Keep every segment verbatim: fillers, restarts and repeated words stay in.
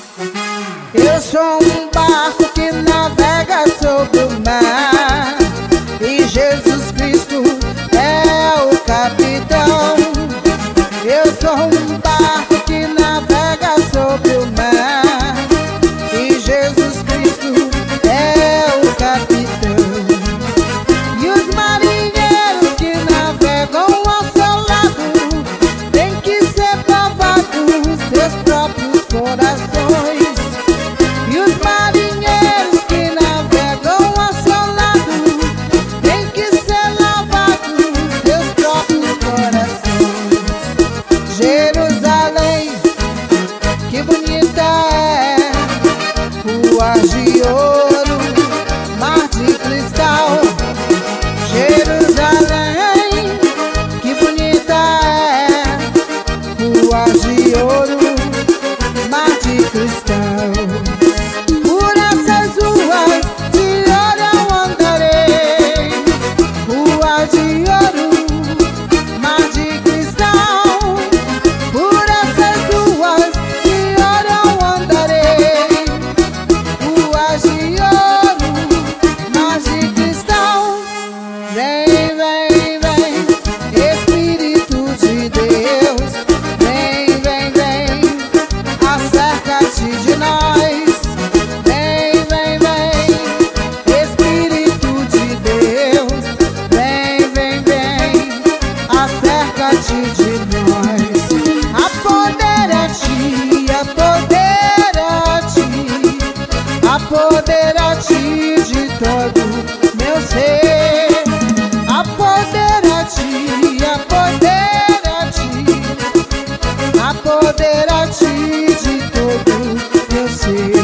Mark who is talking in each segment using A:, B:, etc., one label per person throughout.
A: Eu sou um barco que navega sobre o mar, e Jesus Cristo é o capitão. Eu sou um barco que navega sobre o mar, e Jesus Cristo é o capitão. E os marinheiros que navegam ao seu lado têm que ser provados seus próprios corações. E os marinheiros que navegam ao seu lado têm que ser lavados seus próprios corações. Jerusalém, que bonita é, ruas de ouro, mar de cristal. Jerusalém, que bonita é, ruas de ouro, mar de cristal. Por essas ruas de ouro eu andarei, ruas de ouro, mar de cristal. Por essas ruas de ouro eu andarei, ruas de ouro, mar de cristal. Vem, vem, vem, Espírito de Deus, vem, vem, vem, acerca-te de nós. Vem, vem, vem, Espírito de Deus, vem, vem, vem, acerca-te de nós. Apodera-te, apodera-te, apodera-te de todo meu ser. Apodera-te, apodera-te, apodera-te de todo meu ser.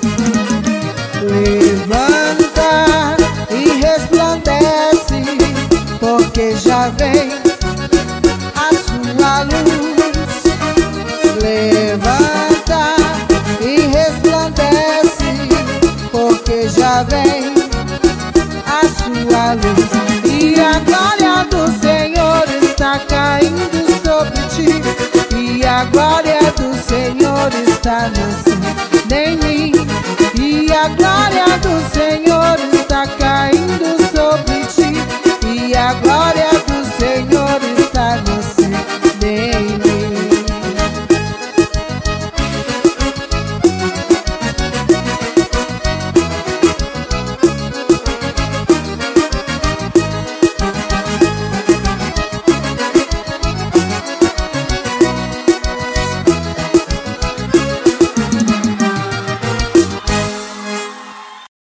A: Levanta e resplandece, porque já vem a sua luz. Levanta e resplandece, porque já vem a sua luz. E a glória do Senhor está caindo sobre ti, e a glória do Senhor está nascendo em mim. E a glória do Senhor está caindo sobre ti, e a glória